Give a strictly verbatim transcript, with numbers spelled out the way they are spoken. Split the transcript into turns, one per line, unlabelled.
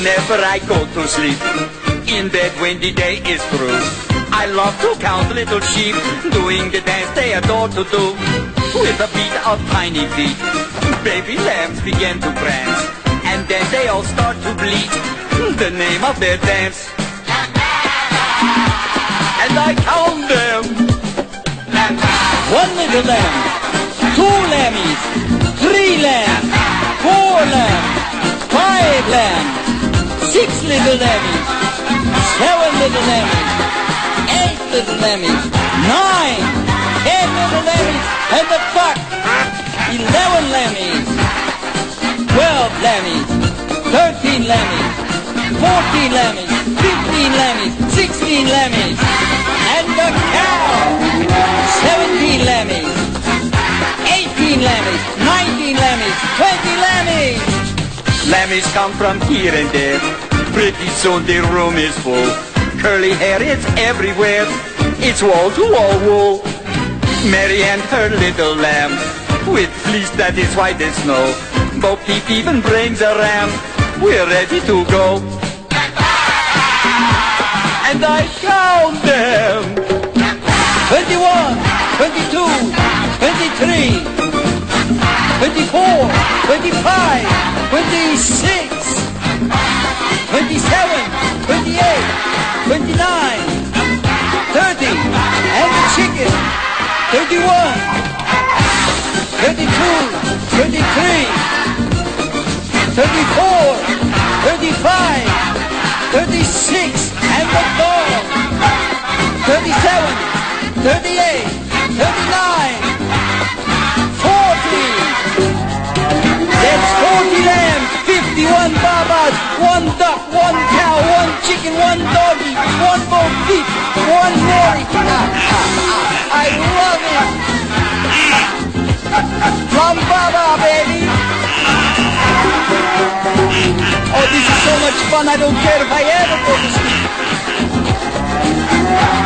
whenever I go to sleep, in bed when the day is through, I love to count little sheep, doing the dance they adore to do. With a beat of tiny feet, baby lambs begin to prance, and then they all start to bleat the name of their dance. And I count them.
One little lamb, two lammies, three lambs, four lambs, five lambs, six little lammies, seven little lammies, eight little lammies, nine, ten little lammies, and the buck, eleven lammies, twelve lammies, thirteen lammies, fourteen lammies, fifteen lammies, sixteen lammies, and the cow, seventeen lammies, eighteen lammies, nineteen lammies, twenty lammies.
Lammies come from here and there, pretty soon the room is full. Curly hair, it's everywhere, it's wall to wall wool. Mary and her little lamb, with fleece that is white as snow. Bo Peep even brings a ram, we're ready to go. And I count them.
Twenty-one, twenty-two, twenty-three, twenty-four, twenty-five, twenty-six, twenty-seven, twenty-eight, twenty-nine, thirty, and the chicken, thirty-one, thirty-two, thirty-three, thirty-four, thirty-five, thirty-six, and the dog, thirty-seven, thirty-eight, thirty-nine, forty. That's forty lambs, fifty-one babas, one duck, one cow, one chicken, one doggy, one Bo Peep, one Mary. I love it. Drum baba, baby. Oh, this is so much fun, I don't care if I ever go to sleep.